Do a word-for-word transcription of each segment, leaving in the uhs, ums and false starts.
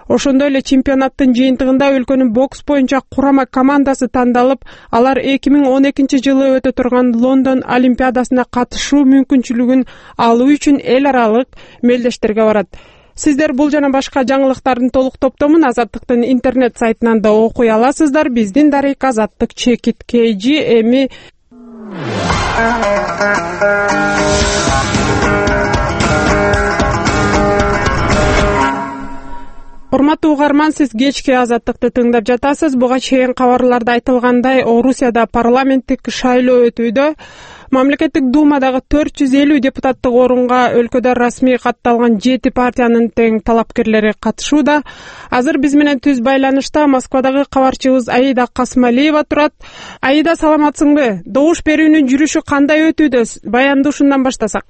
Ошондой эле чемпионаттын жыйынтыгында өлкөнүн бокс боюнча курама командасы тандалып, алар эки миң он экинчи жылы өтө турган Лондон Олимпиадасына катышуу мүмкүнчүлүгүн алуу үчүн эл аралык мелдештерге барат. Сиздер бул жана башка жаңылыктардын толук топтомун Азаттыктын интернет сайтынан да окуй аласыздар. Биздин дарек Азаттык чекиткейжи эми Урматтуу угарман, сиз кечки Азаттыкты тыңдап жатасыз. Буга чейин кабарларда айтылгандай, Орусияда парламенттик шайлоо өтүүдө. Мамлекеттик думадагы төрт жүз элүү депутаттык орунга өлкөдө расмий катталган жети партиянын тең талапкерлери катышууда. Азыр биз менен түз байланышта Москвадагы кабарчыбыз Аида Касмалиева турат. Аида, саламатсыңбы? Добуш берүүнүн жүрүшү кандай өтүүдө? Баянды ушундан баштасак.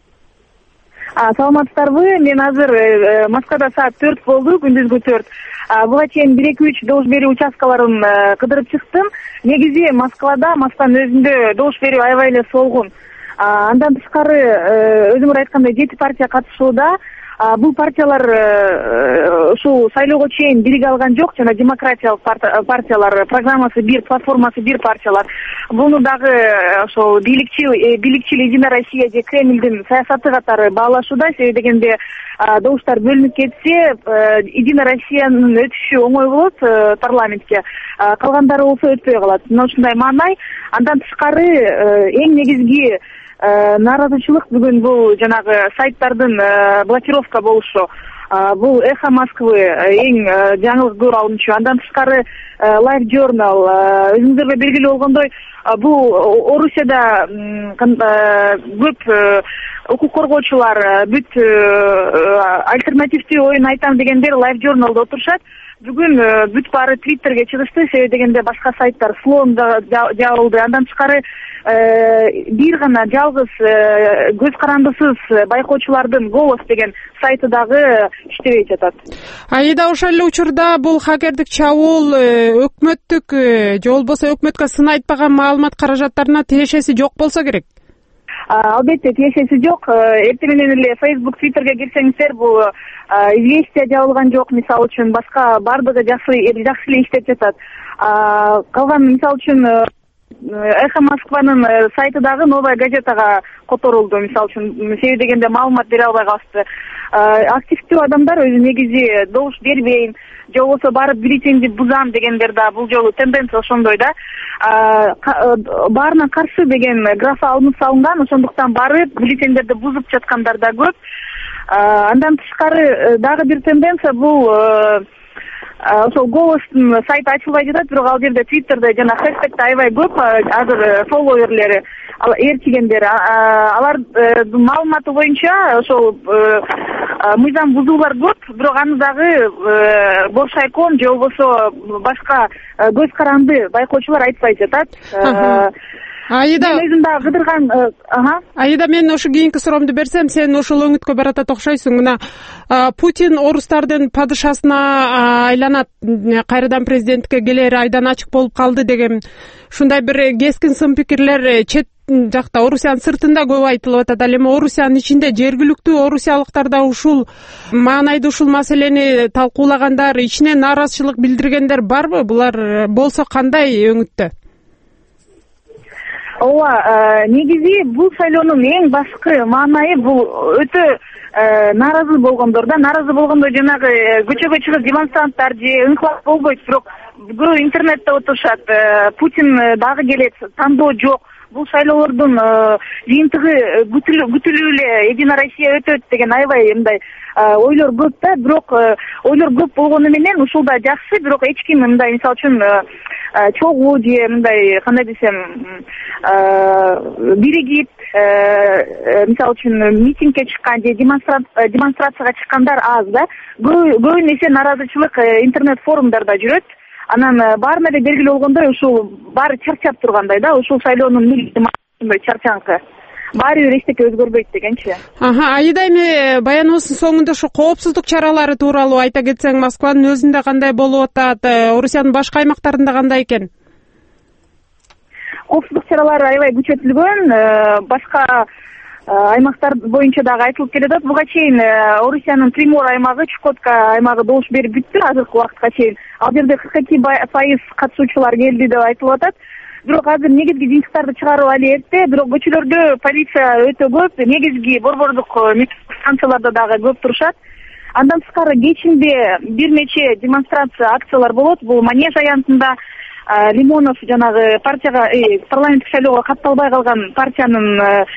Саламатсыздарбы? Мен азыр Москвада саат төрт болду, күндүзгү төрт. Буга чейин бир эки үч добуш берүү участкаларын кыдырып чыктым. Негизи Москвада, Москванын өзүндө добуш берүү аябай эле солгун. Андан тышкары өзүңөр айткандай жети партия катышууда. Бул партиялар ушул шайлоого чейин бириге алган жок, жана демократиялык партиялар, программасы бир, платформасы бир партиялар. Буну дагы ошол бийликчил бийликчил Единая Россия же Кремлдин саясаты катары баалашууда. Себеби дегенде добуштар бөлүнүп кетсе, Единая Россиянын өтүшү оңой болот парламентке, калгандары болсо өтпөй калат. Мына ушундай маанай. Андан тышкары эң негизги нааразычылык бүгүн бул жанагы сайттардын блокировка болушу. Бул Эхо Москвы эң жаңылык көрө алынчу. Андан тышкары Life Journal, өзүңүзгө белгилүү болгондой, бул Орусияда көп укук коргоочулар, бүт альтернативдүү оюн айтам дегендер Life Journalда отурушат. Бүгүн бүт баары Twitterге чыгышты. Себеби дегенде башка сайттар Слон да жабылды. Андан тышкары бир гана жалгыз көз карандысыз байкоочулардын Голос деген сайты дагы иштебей жатат. Аида, ошол эле учурда бул хакердик чабуул өкмөттүк же болбосо өкмөткө сын айтпаган маалымат каражаттарына тиешеси жок болсо керек. Албетте тиешеси жок. Эртең менен эле Facebook, Twitterге кирсеңиздер, бул известия жабылган жок, мисалы үчүн башка бардыгы жакшы жакшы эле иштеп жатат. Калган мисалы үчүн Эхо Москванын сайты дагы Новая газетага которулду, мисалы үчүн. Себеби дегенде маалымат бере албай калышты. Активдүү адамдар өзү негизи добуш бербейм, же болбосо барып бюллетенди бузам дегендер да бул жолу тенденция ошондой да. Баарына каршы деген графа алынып салынган, ошондуктан барып бюллетендерди бузуп жаткандар да көп. Андан тышкары дагы бир тенденция бул ошол Голостун сайты ачылбай жатат, бирок ал жерде Twitterде жана хэштегде аябай көп азыр фолловерлери ээрчигендер. Алар маалыматы боюнча ошол мыйзам бузуулар көп, бирок аны дагы Боршайком же болбосо башка көз каранды байкоочулар айтпай жатат. Аида, мен өзүм дагы кыдырган. Аида, мен ошо кийинки суроомду берсем, сен ошол өңүткө баратат окшойсуң. Мына Путин орустардын падышасына айланат, кайрадан президенттикке келери айдан ачык болуп калды деген ушундай бир кескин сын пикирлер чет жакта, Орусиянын сыртында көп айтылып атат. Ал эми Орусиянын ичинде жергиликтүү орусиялыктар да ушул маанайды, ушул маселени талкуулагандар, ичинен нааразычылык билдиргендер барбы? Булар болсо кандай өңүттө? Ооба, негизи бул шайлоонун эң башкы маанайы бул өтө нааразы болгондор да, нааразы болгондо жанагы көчөгө чыгып демонстранттар же инкылап болбойт, бирок көбү интернетте отурушат. Путин дагы келет, тандоо жок. Бул шайлоолордун жыйынтыгы күтүлүү эле Единая Россия өтөт деген аябай мындай ойлор көп да, бирок ойлор көп болгону менен ушул да жакшы, бирок эч ким мындай мисалы үчүн чогуу же мындай кандай десем биригип мисалы үчүн митингге чыккан же демонстрацияга чыккандар аз да. Көбүн эсе нааразычылык интернет форумдарда жүрөт. Анан баарына эле белгилүү болгондой ушул баары чарчап тургандай да, ушул шайлоонун милдети чарчаңкы. Баары бир эчтеке өзгөрбөйт дегенчи. Аида, эми баяныбыздын соңунда ушу коопсуздук чаралары тууралуу айта кетсең, Москванын өзүндө кандай болуп атат, Орусиянын башка аймактарында кандай экен? Коопсуздук чаралары аябай күчөтүлгөн. Башка аймактар боюнча дагы айтылып келатат. Буга чейин Орусиянын Примор аймагы, Чукотка аймагы добуш берип бүттү азыркы убакытка чейин. Ал жерде кырк эки пайыз катышуучулар келди деп айтылып атат. Бирок азыр негизги жыйынтыктарды чыгаруу али эрте, бирок көчөлөрдө полиция өтө көп, негизги борбордук станцияларда дагы көп турушат. Андан тышкары кечинде бир нече демонстрация, акциялар болот. Бул Манеж аянтында Лимонов жанагы партияга, парламенттик шайлоого катталбай калган партиянын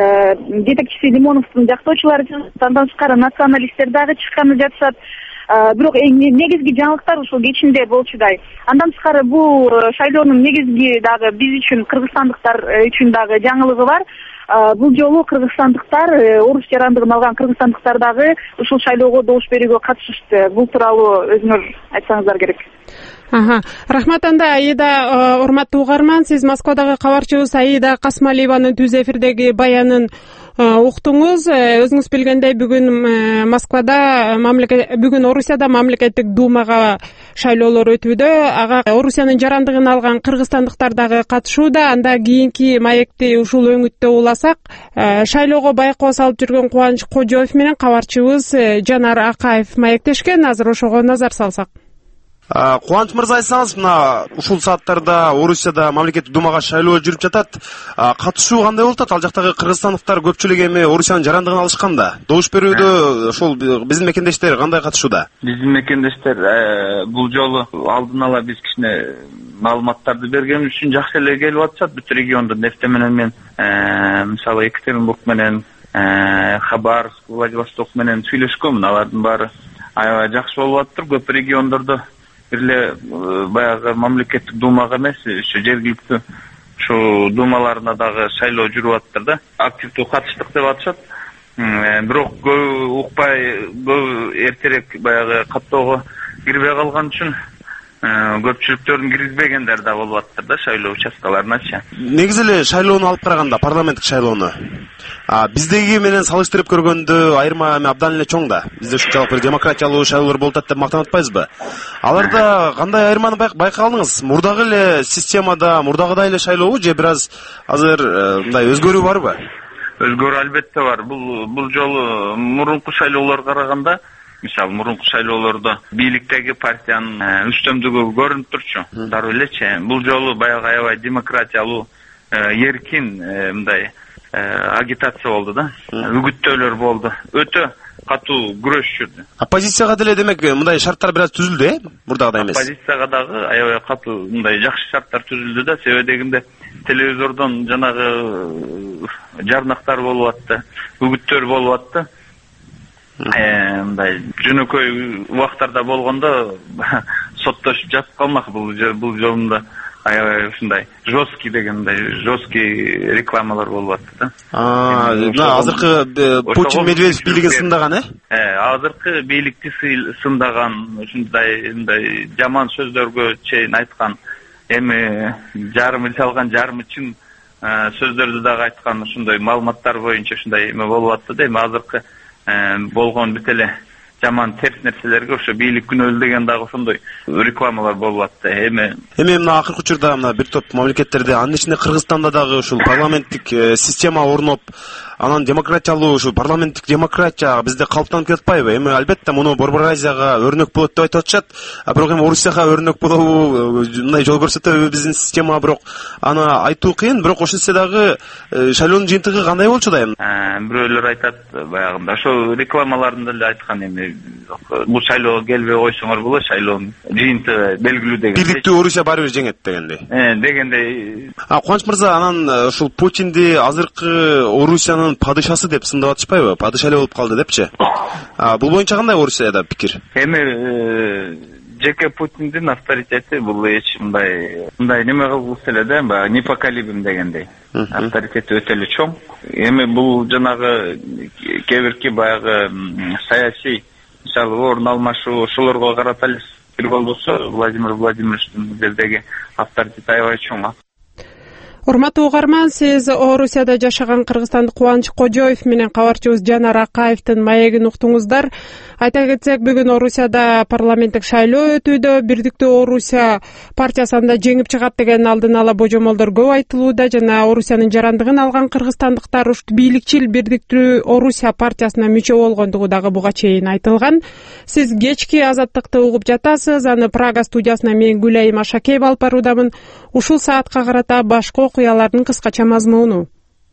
жетекчиси Лимоновдун жактоочулары, андан тышкары националисттер дагы чыкканы жатышат. Бирок негизги жаңылыктар ушул кечинде болчудай. Андан тышкары бул шайлоонун негизги дагы биз үчүн, кыргызстандыктар үчүн дагы жаңылыгы бар. Бул жолу кыргызстандыктар, орус жарандыгын алган кыргызстандыктар дагы ушул шайлоого добуш берүүгө катышышты. Бул тууралуу өзүңөр айтсаңыздар керек. Ага. Рахмат анда Аида, урматтуу угарман, сиз Москвадагы кабарчыбыз Аида Касмалиеванын түз эфирдеги баянын уктуңуз. Өзүңүз билгендей, бүгүн Москвада мамлекет бүгүн Орусияда мамлекеттик думага шайлоолор өтүүдө. Ага Орусиянын жарандыгын алган кыргызстандыктар дагы катышууда. Анда кийинки маекти ушул өңүттө уласак, шайлоого байкоо салып жүргөн Кубаныч Кожоев менен кабарчыбыз Жанар Акаев маектешкен. Азыр ошого назар салсак. Кубаныч мырза, айтсаңыз, мына ушул сааттарда Орусияда мамлекеттик думага шайлоо жүрүп жатат. Катышуу кандай болуп атат? Ал жактагы кыргызстандыктар көпчүлүгү эми Орусиянын жарандыгын алышканда. Добуш берүүдө ошол биздин мекендештер кандай катышууда? Биздин мекендештер бул жолу алдын ала биз кичине маалыматтарды бергенибиз үчүн жакшы эле келип атышат. Бүт региондо нефте менен мен мисалы Екатеринбург менен, Хабаровск, Владивосток менен сүйлөшкөмүн. Алардын баары аябай жакшы болуп атыптыр. Көп региондордо бирле баягы мамлекеттик думага эмес, ушу жергиликтүү ушу думаларына дагы шайлоо жүрүп атыптыр да. Активдүү катыштык деп атышат. Бирок көп укпай, көп эртерээк баягы каттоого кирбей калган үчүн көпчүлүктөрдүн киргизбегендери да болуп атыптыр да шайлоо участкаларыначы. Негизи эле шайлоону алып караганда, парламенттик шайлоону биздеги менен салыштырып көргөндө айырма абдан эле чоң да. Бизде ушунчалык бир демократиялуу шайлоолор болуп атат деп мактанып атпайбызбы? Аларда кандай айырманы байкадыңыз? Мурдагы эле системада, мурдагыдай эле шайлообу же бир аз азыр мындай өзгөрүү барбы? Өзгөрүү албетте бар. Бул бул жолу мурунку шайлоолорго караганда, мисалы мурунку шайлоолордо бийликтеги партиянын үстөмдүгү көрүнүп турчу. Дароо элечи бул жолу баягы аябай демократиялуу, эркин мындай агитация болду да. Үгүттөөлөр болду. Өтө катуу күрөш жүрдү. Оппозицияга деле демек мындай шарттар бир аз түзүлдү, э? Мурдагыдай эмес. Оппозицияга дагы аябай катуу мындай жакшы шарттар түзүлдү да. Себеби дегенде телевизордон жанагы жарнактар болуп атты, үгүттөр болуп атты. Мындай жөнөкөй убактарда болгондо соттошуп жатып калмак. Бул бул жолунда аябай ушундай жесткий дегендей жесткий рекламалар болуп атты да. А, мына азыркы Путин Медведев бийлигин сындаган, э? Э, азыркы бийликти сындаган, ушундай мындай жаман сөздөргө чейин айткан, эми жарымы салган, жарымы чын сөздөрдү дагы айткан, ушундай маалыматтар боюнча ушундай эме болуп атты да. Эми азыркы болгон бүт эле жаман терс нерселерге ошо бийлик күнөөлүү деген дагы ошондой рекламалар болуп атты. Эми эми мына акыркы учурда мына бир топ мамлекеттерде, анын ичинде Кыргызстанда дагы ушул парламенттик система орноп, анан демократиялуу ушу парламенттик демократия бизде калыптанып кетпайбы? Эми албетте муну Борбор Азияга өрнөк болот деп айтып атышат. А бирок эми Орусияга өрнөк болобу, мындай жол көрсөтөбү биздин система, бирок аны айтуу кыйын. Бирок ошентсе дагы шайлоонун жыйынтыгы кандай болчу да эми? Бирөөлөр айтат баягында ошо рекламаларын деле айткан, эми бул шайлоого келбей койсоңор болот, шайлоонун жыйынтыгы белгилүү деген. Бийликтүү Орусия баары бир жеңет дегендей. Э, дегендей. А Кубаныч мырза, анан ушул Путинди азыркы Орусиянын падышасы деп сындап атышпайбы? Падыша эле болуп калды депчи. А бул боюнча кандай Орусияда пикир? Эми жеке Путиндин авторитети бул эч мындай мындай неме кылгысы эле да, баягы непоколебим дегендей. Авторитети өтө эле чоң. Эми бул жанагы кээ бирки баягы саясий, мисалы орун алмашуу, ошолорго карата эле бир болбосо Владимир Владимировичтин жердеги авторитети аябай чоң. Урматтуу угарман, сиз Орусияда жашаган кыргызстандык Кубаныч Кожоев менен кабарчыбыз Жанар Акаевдин маегин уктуңуздар. Айта кетсек, бүгүн Орусияда парламенттик шайлоо өтүүдө. Бирдиктүү Орусия партиясында жеңип чыгат деген алдын ала божомолдор көп айтылууда жана Орусиянын жарандыгын алган кыргызстандыктар ушул бийликчил Бирдиктүү Орусия партиясына мүчө болгондугу дагы буга чейин айтылган. Сиз кечки Азаттыкты угуп жатасыз. Аны Прага студиясына мен Гүлайым Ашакеева алып баруудамын. Ушул саатка карата башка окуялардын кыскача мазмуну.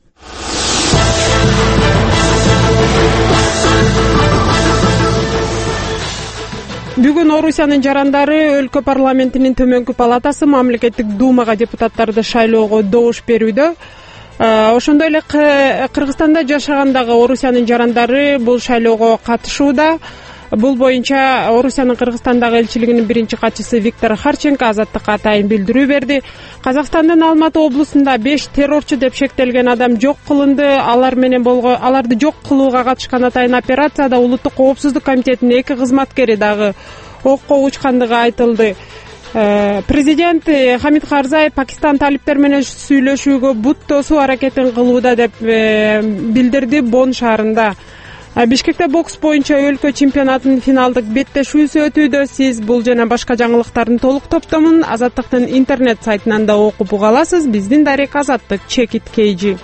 Бүгүн Орусиянын жарандары өлкө парламентинин төмөнкү палатасы мамлекеттик думага депутаттарды шайлоого добуш берүүдө. Ошондой эле Кыргызстанда жашагандагы Орусиянын жарандары бул шайлоого катышууда. Бул боюнча Орусиянын Кыргызстандагы элчилигинин биринчи катчысы Виктор Харченко Азаттыкка атайын билдирүү берди. Казакстандын Алматы облусунда беш террорчу деп шектелген адам жок кылынды. Алар менен болгон аларды жок кылууга катышкан атайын операцияда Улуттук коопсуздук комитетинин эки кызматкери дагы окко учкандыгы айтылды. Президент Хамид Карзай Пакистан талиптер менен сүйлөшүүгө бут тосуу аракетин кылууда деп билдирди Бон шаарында. Бишкекте бокс боюнча өлкө чемпионатынын финалдык беттешүүсү өтүүдө. Сиз бул жана башка жаңылыктардын толук топтомун Азаттыктын интернет сайтынан да окуп уга аласыз. Биздин дарек Азаттык Чекит Кейжи.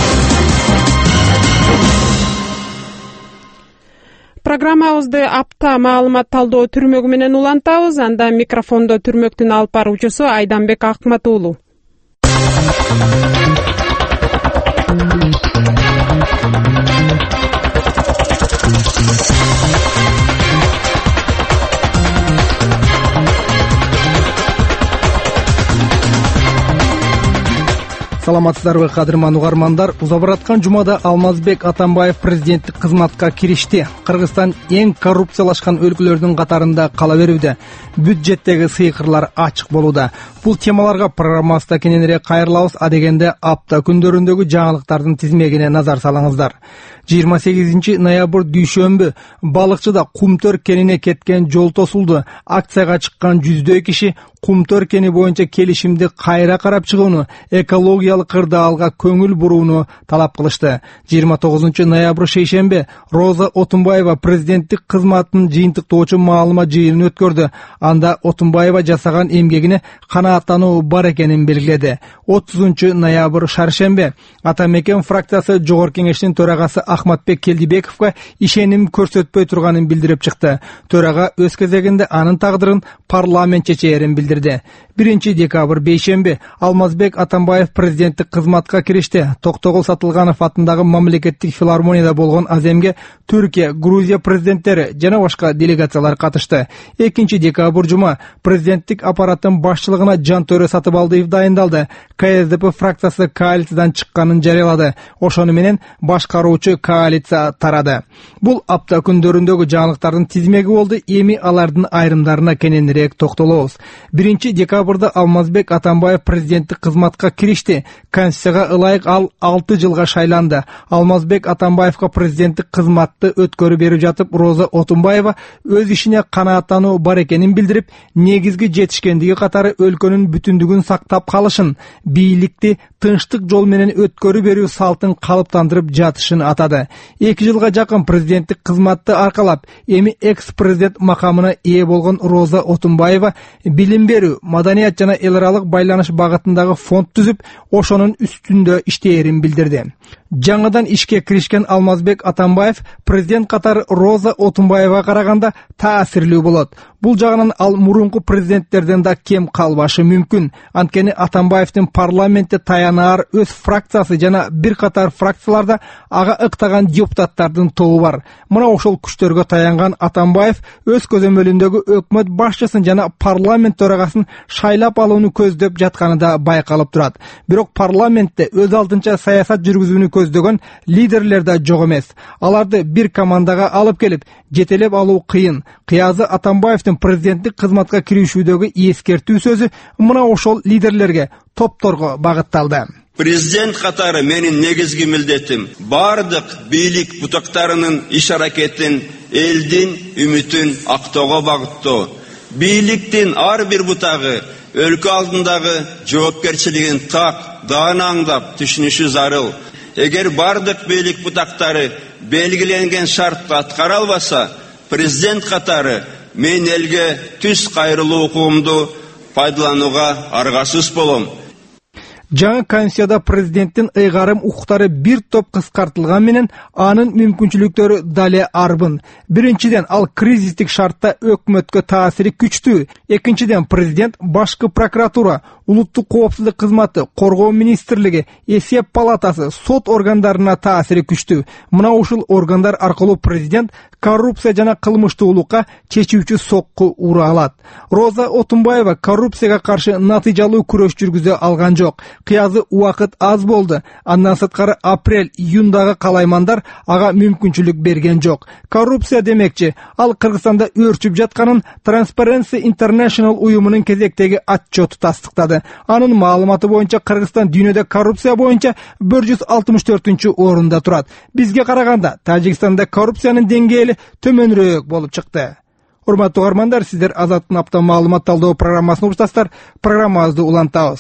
Программабызды апта маалымат талдоо түрмөгү менен улантабыз. Анда микрофондо түрмөктүн алып баруучусу Айданбек Акматуулу. Саламатсыздарбы, кадырман угармандар. Уза бараткан жумада Алмазбек Атамбаев президенттик кызматка киришти. Кыргызстан эң коррупциялашкан өлкөлөрдүн катарында кала берүүдө. Бюджеттеги сыйкырлар ачык болууда. Бул темаларга программабызда кененирээк кайрылабыз. Адегенде апта күндөрүндөгү жаңылыктардын тизмегине назар салыңыздар. жыйырма сегизинчи ноябрь дүйшөмбү балыкчыда Кумтөр кенине кеткен жол тосулду. Акцияга чыккан жүздөй киши Кумтөр кени боюнча келишимди кайра карап чыгууну, экологиялык кырдаалга көңүл бурууну талап кылышты. жыйырма тогузунчу ноябрь шейшембе Роза Отунбаева президенттик кызматынын жыйынтыктоочу маалыма жыйынын өткөрдү. Анда Отунбаева жасаган эмгегине канааттануу бар экенин белгиледи. отузунчу ноябрь шаршембе Атамекен фракциясы Жогорку кеңештин төрагасы Ахматбек Келдибековго ишеним көрсөтпөй турганын билдирип чыкты. Төрага өз кезегинде анын тагдырын парламент чечээрин билдирди. биринчи декабрь бейшембе Алмазбек Атамбаев президенттик кызматка киришти. Токтогул Сатылганов атындагы мамлекеттик филармонияда болгон аземге Түркия, Грузия президенттери жана башка делегациялар катышты. экинчи декабрь жума президенттик аппараттын башчылыгына Жантөрө Сатыбалдиев дайындалды. КСДП фракциясы коалициядан чыкканын жарыялады. Ошону менен башкаруучу коалиция тарады. Бул апта күндөрүндөгү жаңылыктардын тизмеги болду. Эми алардын айрымдарына кененирээк токтолобуз. биринчи декабрда Алмазбек Атамбаев президенттик кызматка киришти. Конституцияга ылайык ал алты жылга шайланды. Алмазбек Атамбаевга президенттик кызматты өткөрүп берип жатып, Роза Отунбаева өз ишине канааттануу бар экенин билдирип, негизги жетишкендиги катары өлкөнүн бүтүндүгүн сактап калышын, бийликти тынчтык жол менен өткөрүп берүү салтын калыптандырып жатышын атады. эки жылга жакын президенттик кызматты аркалап, эми экс-президент макамына ээ болгон Роза Отунбаева билим берүү, маданият жана эл аралык байланыш багытындагы фонд түзүп, ошонун үстүндө иштээрин билдирди. Жаңыдан ишке киришкен Алмазбек Атамбаев президент катары Роза Отунбаевага караганда таасирлүү болот. Бул жагынан ал мурунку президенттерден да кем калбашы мүмкүн. Анткени Атамбаевдин парламентте таянаар өз фракциясы жана бир катар фракцияларда ага ыктаган депутаттардын тобу бар. Мына ошол күчтөргө таянган Атамбаев өз көзөмөлүндөгү өкмөт башчысын жана парламент төрагасын шайлап алууну көздөп жатканы да байкалып турат. Бирок парламентте өз алдынча саясат жүргүзүүнү көздөгөн лидерлер да жок эмес. Аларды бир командага алып келип, жетелеп алуу кыйын. Кыязы Атамбаевдин президенттик кызматка киришүүдөгү эскертүү сөзү мына ошол лидерлерге, топторго багытталды. Президент катары менин негизги милдетим бардык бийлик бутактарынын иш аракетин элдин үмүтүн актоого багыттоо. Бийликтин ар бир бутагы өлкө алдындагы жоопкерчилигин так дааны аңдап түшүнүшү зарыл. Эгер бардык бийлик бутактары белгиленген шартты аткара албаса, президент катары мен элге түз кайрылуу укугумду пайдаланууга аргасыз болом. Жаңы конституцияда президенттин ыйгарым укуктары бир топ кыскартылган менен анын мүмкүнчүлүктөрү дале арбын. Биринчиден, ал кризистик шартта өкмөткө таасири күчтүү. Экинчиден, президент башкы прокуратура, улуттук коопсуздук кызматы, коргоо министрлиги, эсеп палатасы, сот органдарына таасири күчтүү. Мына ушул органдар аркылуу президент коррупция жана кылмыштуулукка чечүүчү сокку ура алат. Роза Отунбаева коррупцияга каршы натыйжалуу күрөш жүргүзө алган жок. Кыязы убакыт аз болду. Андан сырткары апрель-июндагы калаймандар ага мүмкүнчүлүк берген жок. Коррупция демекчи, ал Кыргызстанда өрчүп жатканын Transparency International уюмунун кезектеги отчету тастыктады. Анын маалыматы боюнча Кыргызстан дүйнөдө коррупция боюнча бир жүз алтымыш төртүнчү орунда турат. Бизге караганда Тажикстанда коррупциянын деңгээли төмөнүрөөк болуп чыкты. Урматтуу угармандар, сиздер Азаттын апта маалымат талдоо программасын уктасыздар. Программабызды улантабыз.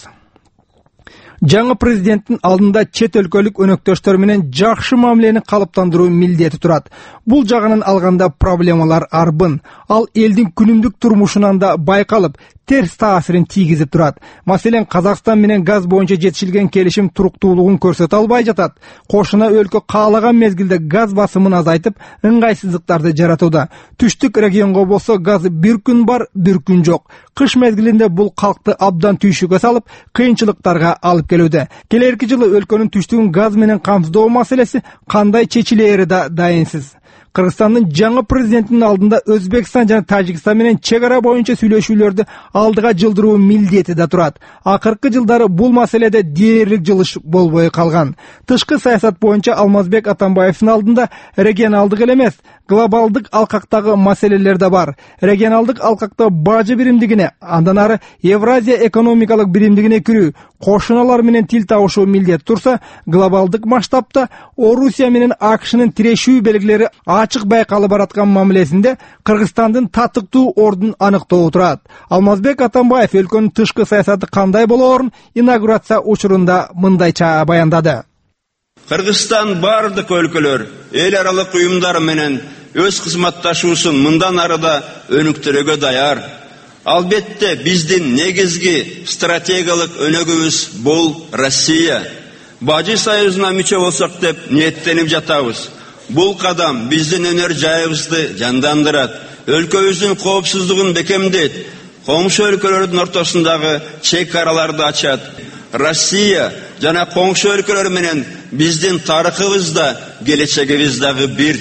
Жаңы президенттин алдында чет өлкөлүк өнөктөштөр менен жакшы мамилени калыптандыруу милдети турат. Бул жагынан алганда проблемалар арбын. Ал элдин күнүмдүк турмушунан да байкалып, терс таасирин тийгизип турат. Маселен, Казакстан менен газ боюнча жетишилген келишим туруктуулугун көрсөтө албай жатат. Кошуна өлкө каалаган мезгилде газ басымын азайтып, ыңгайсыздыктарды жаратууда. Түштүк регионго болсо газ бир күн бар, бир күн жок. Кыш мезгилинде бул калкты абдан түйшүккө салып, кыйынчылыктарга алып келүүдө. Келерки жылы өлкөнүн түштүгүн газ менен камсыздоо маселеси кандай чечилери да дайынсыз. Кыргызстандын жаңы президентинин алдында Өзбекстан жана Тажикстан менен чек ара боюнча сүйлөшүүлөрдү алдыга жылдыруу милдети да турат. Акыркы жылдары бул маселеде дээрлик жылыш болбой калган. Тышкы саясат боюнча Алмазбек Атамбаевдин алдында регионалдык эле эмес, глобалдык алкактагы маселелер да бар. Регионалдык алкакта бажы биримдигине, андан ары Евразия экономикалык биримдигине кирүү, кошуналар менен тил табышуу милдет турса, глобалдык масштабта Орусия менен АКШнын тирешүү белгилери ачык байкалып бараткан мамилесинде Кыргызстандын татыктуу ордун аныктоо турат. Алмазбек Атамбаев өлкөнүн тышкы саясаты кандай болоорун инаугурация учурунда мындайча баяндады. Кыргызстан бардык өлкөлөр эл аралык уюмдар менен өз кызматташуусун мындан арыда өнүктүрүүгө даяр. Албетте биздин негизги стратегиялык өнөгүбүз бул Россия. Бажы союзуна мүчө болсок деп ниеттенип жатабыз. Бул кадам биздин өнөр жайыбызды жандандырат, өлкөбүздүн коопсуздугун бекемдейт, коңшу өлкөлөрдүн ортосундагы чек араларды ачат. Россия жана коңшу өлкөлөр менен биздин тарыхыбыз да келечегибиз дагы бир.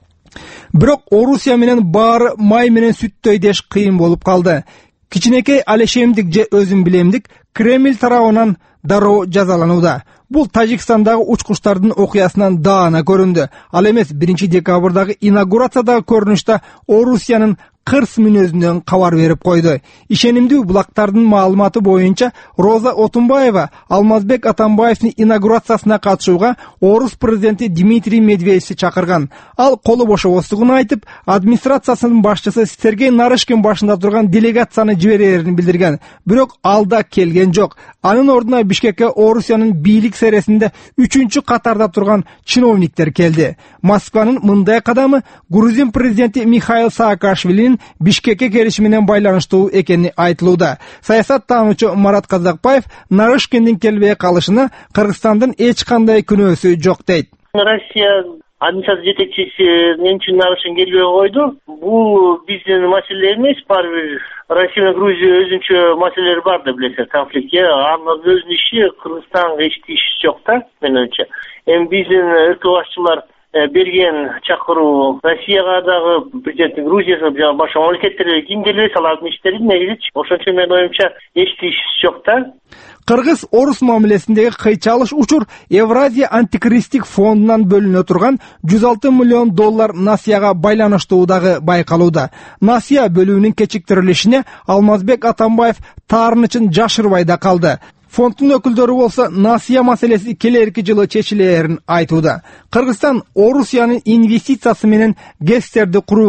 Бирок Орусия менен баары май менен сүттөй деш кыйын болуп калды. Кичинекей алешемдик же өзүм билемдик Кремль тарабынан дароо жазаланууда. Бул Тажикстандагы учкучтардын окуясынан даана көрүндү. Ал эмес биринчи декабрдагы инаугурациядагы көрүнүштө Орусиянын кырс мүнөзүнөн кабар берип койду. Ишенимдүү булактардын маалыматы боюнча Роза Отунбаева Алмазбек Атамбаевдин инаугурациясына катышууга орус президенти Дмитрий Медведевди чакырган. Ал колу бошобостугун айтып, администрациясынын башчысы Сергей Нарышкин башында турган делегацияны жиберерин билдирген. Бирок ал да келген жок. Анын ордуна Бишкекке Орусиянын бийлик сересинде үчүнчү катарда турган чиновниктер келди. Москванын мындай кадамы Грузин президенти Михаил Саакашвилинин Бишкекке келиши менен байланыштуу экени айтылууда. Саясат таануучу Марат Казакбаев Нарышкиндин келбей калышына Кыргызстандын эч кандай күнөөсү жок дейт. Россия администрация жетекчиси мен үчүн Нарышкин келбей койду. Бул биздин маселе эмес, баары Россия менен Грузия өзүнчө маселелери бар да билесиз, конфликтке. Анын өзүнүн иши Кыргызстанга эч тиеши жок да, менимче. Эми биздин өлкө башчылар берген чакыруу Россияга дагы президенттин Грузияга жана башка мамлекеттерге кимдир алардын иштери негизи ошончо менин оюмча эч тиеши жок да. Кыргыз-орус мамилесиндеги кыйчалыш учур Евразия антикризистик фондунан бөлүнө турган жүз алты миллион доллар насыяга байланыштуу дагы байкалууда. Насыя бөлүүнүн кечиктирилишине Алмазбек Атамбаев таарынычын жашырбай да калды. Фонддун өкүлдөрү болсо насыя маселеси келерки жылы чечилерин айтууда. Кыргызстан Орусиянын инвестициясы менен ГЭСтерди курууга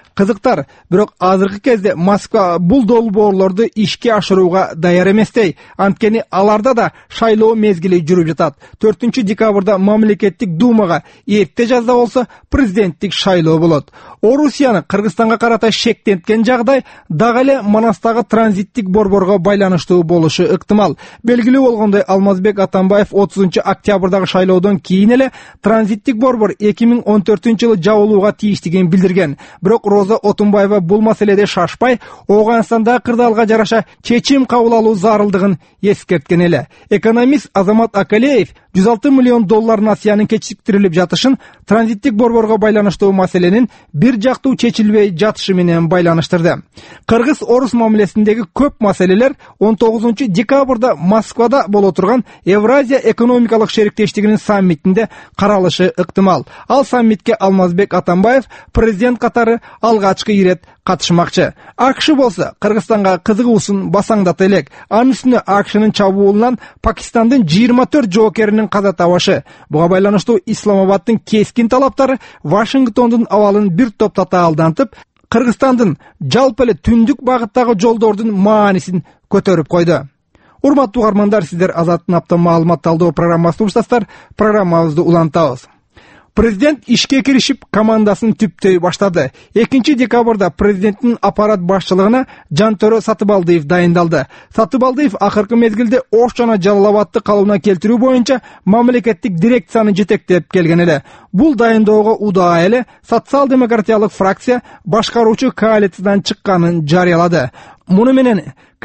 Кызыктар, бирок азыркы кезде Москва бул долбоорлорду ишке ашырууга даяр эместей. Анткени аларда да шайлоо мезгили жүрүп жатат. төртүнчү декабрда мамлекеттик думага, эрте жазда болсо президенттик шайлоо болот. Орусияны Кыргызстанга карата шектенткен жагдай дагы эле Манастагы транзиттик борборго байланыштуу болушу ыктымал. Белгилүү болгондой, Алмазбек Атамбаев отузунчу октябрдагы шайлоодон кийин эле транзиттик борбор эки миң он төртүнчү жылы жабылууга тийиштигин билдирген. Бирок Роза Отунбаева бул маселеде шашпай, Ооганстандагы кырдаалга жараша чечим кабыл алуу зарылдыгын эскерткен эле. Экономист Азамат Акалеев жүз алты миллион доллар насыянын кечиктирилип жатышын транзиттик борборго байланыштуу маселенин бир жактуу чечилбей жатышы менен байланыштырды. Кыргыз-орус мамилесиндеги көп маселелер он тогузунчу декабрда Москвада боло турган Евразия экономикалык шериктештигинин саммитинде каралышы ыктымал. Ал саммитке Алмазбек Атамбаев президент катары алгачкы ирет катышмакчы. АКШ болсо Кыргызстанга кызыгуусун басаңдата элек. Анын үстүнө АКШнын чабуулунан Пакистандын жыйырма төрт жоокеринин каза табышы. Буга байланыштуу Исламабаддын кескин талаптары Вашингтондун абалын бир топ татаалдантып, Кыргызстандын жалпы эле түндүк багыттагы жолдордун маанисин көтөрүп койду. Урматтуу угармандар, сиздер Азаттын апта маалымат талдоо программасын угуштасыздар. Программабызды улантабыз. Президент ишке киришип, командасын түптөй баштады. экинчи декабрда президенттин аппарат башчылыгына Жантөрө Сатыбалдиев дайындалды. Сатыбалдиев акыркы мезгилде Ош жана Жалал Абадты калыбына келтирүү боюнча мамлекеттик дирекцияны жетектеп келген эле. Бул дайындоого удаа эле социал-демократиялык фракция башкаруучу коалициядан чыкканын жарыялады. Муну менен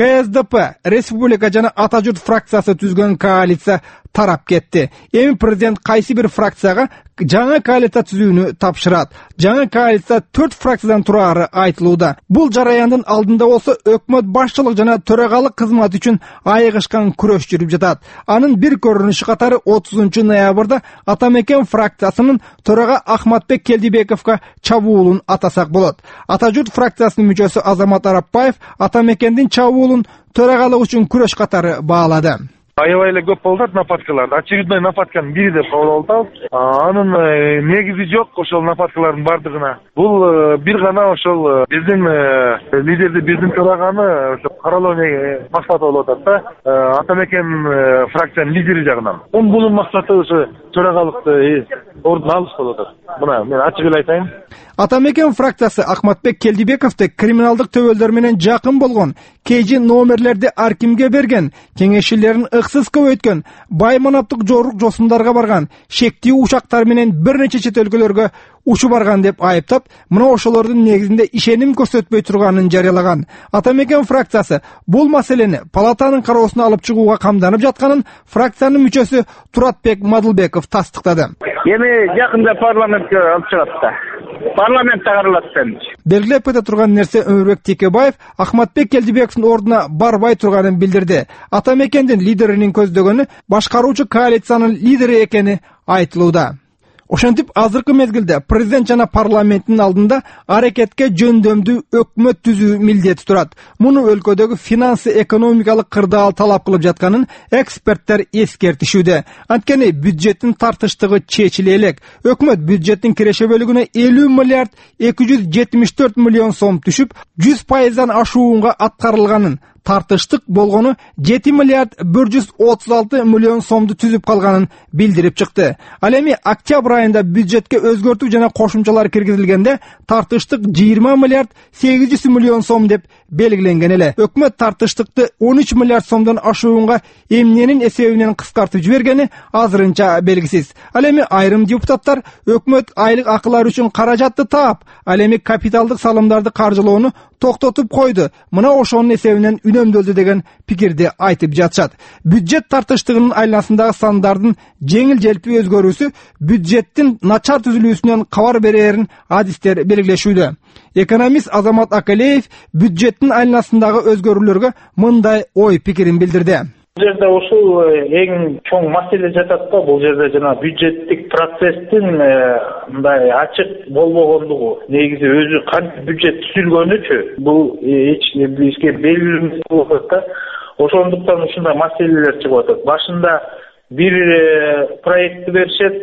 КСДП, Республика жана Ата журт фракциясы түзгөн коалиция тарап кетти. Эми президент кайсы бир фракцияга жаңы коалиция түзүүнү тапшырат. Жаңы коалиция төрт фракциядан турары айтылууда. Бул жараяндын алдында болсо өкмөт башчылык жана төрагалык кызмат үчүн айыгышкан күрөш жүрүп жатат. Анын бир көрүнүшү катары отузунчу ноябрда Атамекен фракциясынын төрага Ахматбек Келдибековго чабуулун атасак болот. Ата журт фракциясынын мүчөсү Азамат Арапбаев Атамекендин чабуулун төрагалык үчүн күрөш катары баалады. Аябай эле көп болуп атат нападкалар. Очередной нападканын бири деп кабыл алып, анын негизи жок ошол нападкалардын бардыгына. Бул бир гана ошол биздин лидерди, биздин төраганы каралоо максаты болуп атат да, Атамекен фракциянын лидери жагынан. Бунун максаты ошо төрагалыкты ордун алыш болуп атат. Мына мен ачык эле айтайын. Атамекен фракциясы Ахматбек Келдибековду криминалдык төбөлдөр менен жакын болгон, кейжи номерлерди аркимге берген, кеңешчилерин ыксыз көбөйткөн, бай манаптык жорук жосундарга барган, шектүү учактар менен бир нече чет өлкөлөргө учу барган деп айыптап, мына ошолордун негизинде ишеним көрсөтпөй турганын жарыялаган. Атамекен фракциясы бул маселени палатанын кароосуна алып чыгууга камданып жатканын фракциянын мүчөсү Туратбек Мадылбеков тастыктады. Эми жакында парламентке алып чыгат да. Парламентте каралат эми. Белгилеп кете турган нерсе, Өмүрбек Текебаев Ахматбек Келдибековдун ордуна барбай турганын билдирди. Атамекендин лидеринин көздөгөнү башкаруучу коалициянын лидери экени айтылууда. Ошентип, азыркы мезгилде президент жана парламенттин алдында аракетке жөндөмдүү өкмөт түзүү милдети турат. Муну өлкөдөгү финансы экономикалык кырдаал талап кылып жатканын эксперттер эскертишүүдө. Анткени бюджеттин тартыштыгы чечиле элек. Өкмөт бюджеттин киреше бөлүгүнө элүү миллиард эки жүз жетимиш төрт миллион сом түшүп, жүз пайыздан ашуунга аткарылганын, тартыштык болгону жети миллиард бир жүз отуз алты миллион сомду түзүп калганын билдирип чыкты. Ал эми октябрь айында бюджетке өзгөртүү жана кошумчалар киргизилгенде тартыштык жыйырма миллиард сегиз жүз миллион сом деп белгиленген эле. Өкмөт тартыштыкты он үч миллиард сомдон ашуунга эмненин эсебинен кыскартып жибергени азырынча белгисиз. Ал эми айрым депутаттар өкмөт айлык акылар үчүн каражатты таап, ал эми капиталдык салымдарды каржылоону токтотуп койду. Мына ошонун эсебинен үнөмдөлдү деген пикирди айтып жатышат. Бюджет тартыштыгынын айланасындагы сандардын жеңил желпи өзгөрүүсү бюджеттин начар түзүлүүсүнөн кабар берерин адистер белгилешүүдө. Экономист Азамат Акалеев бюджеттин айланасындагы өзгөрүүлөргө мындай ой пикирин билдирди. Бул жерде ушул эң чоң маселе жатат да, бул жерде жана бюджеттик процесстин мындай ачык болбогондугу. Негизи өзү кантип бюджет түзүлгөнүчү бул эч бизге белгилүү болуп атат да. Ошондуктан ушундай маселелер чыгып атат. Башында бир проектти беришет,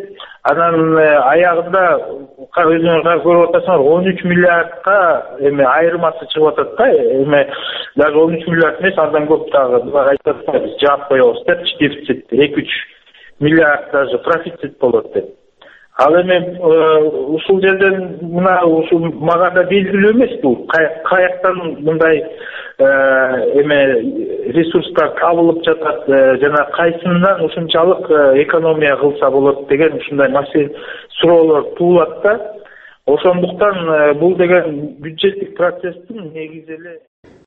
Анан аягында өзүңөр көрүп атасыңар он үч миллиардка эме айырмасы чыгып атат да, эме даже он үч миллиард эмес, андан көп дагы айтып атпайбыз, жаап коебуз депчи, дефицит эки үч миллиард даже профицит болот деп. Ал эми ушул жерден мына ушул мага да белгилүү эмес бул каяктан мындай эме ресурстар табылып жатат жана кайсынан ушунчалык экономия кылса болот деген ушундай маселе суроолор туулат да. Ошондуктан бул деген бюджеттик процесстин негизи эле